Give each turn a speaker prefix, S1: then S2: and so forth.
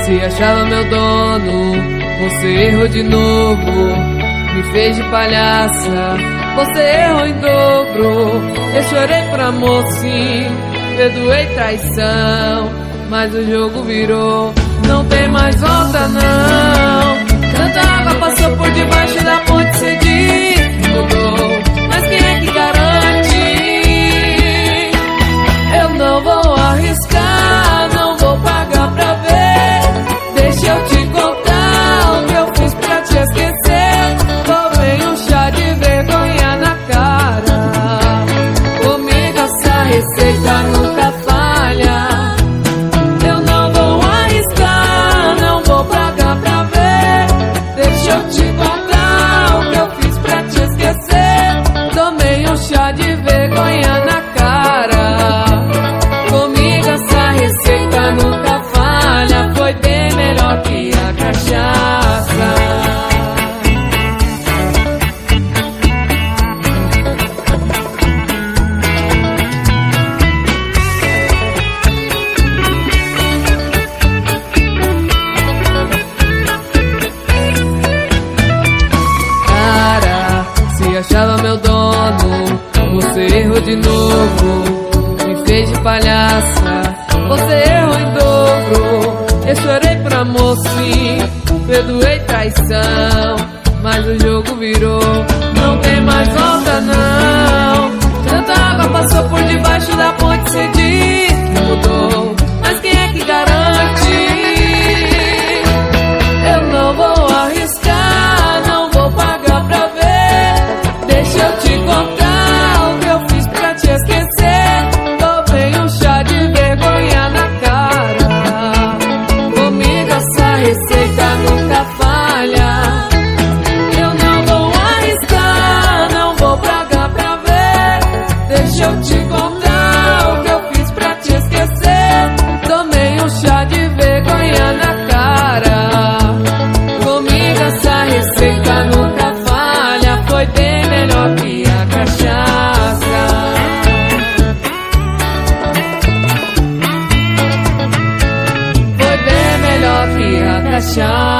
S1: se achava meu dono, você errou de novo, me fez de palhaça, você errou em dobro. Eu chorei por amor sim, perdoei traição, mas o jogo virou, não tem mais volta não. Tanta água passou por debaixo da ponte, cê diz que mudou, mas quem é que garante? Eu não vou arriscar, não vou pagar pra ver. Deixa eu te contar o que eu fiz pra te esquecer. Tomei um chá de vergonha na cara, comigo essa receita nunca falha. Eu não vou arriscar, não vou pagar pra ver. Deixa eu te contar o que eu fiz pra te esquecer. Tomei um chá de vergonha na cara, comigo essa receita nunca falha. Foi bem melhor que a cachaça. Cara, se achava meu dono, você errou de novo, me fez de palhaça, você errou em dobro. Eu chorei por amor sim, perdoei traição, mas o jogo virou, não tem mais volta não. Tanta água passou por debaixo da ponte, cê diz que mudou, mas quem é que garante? Eu não vou arriscar, não vou pagar pra ver. Deixa eu te contar o que eu fiz pra te esquecer. Tomei um chá de vergonha na cara, comigo essa receita nunca falha. Eu não vou arriscar, não vou pagar pra ver. Deixa eu te contar o que eu fiz pra te esquecer. Tomei um chá de vergonha na cara, comigo essa receita nunca falha. Foi bem melhor que a cachaça. Foi bem melhor que a cachaça.